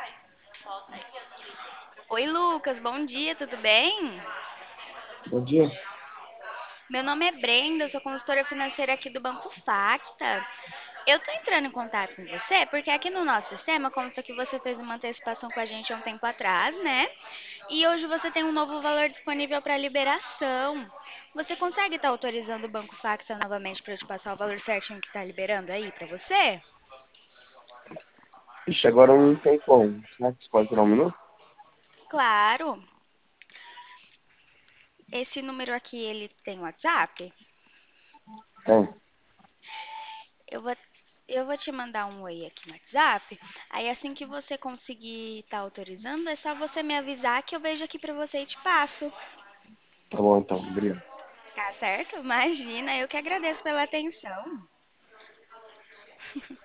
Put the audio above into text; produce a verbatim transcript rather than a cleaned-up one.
Oi, Lucas, bom dia, tudo bem? Bom dia. Meu nome é Brenda, eu sou consultora financeira aqui do Banco Facta. Eu tô entrando em contato com você porque aqui no nosso sistema consta que você fez uma antecipação com a gente há um tempo atrás, né? E hoje você tem um novo valor disponível para liberação. Você consegue estar autorizando o Banco Facta novamente para eu te passar o valor certinho que está liberando aí para você? Ixi, agora não tem como. Será que você pode tirar um minuto? Claro. Esse número aqui, ele tem WhatsApp? Tem. Eu vou, eu vou te mandar um oi aqui no WhatsApp. Aí assim que você conseguir estar autorizando, é só você me avisar que eu vejo aqui pra você e te passo. Tá bom, então. Obrigado. Tá certo? Imagina, eu que agradeço pela atenção.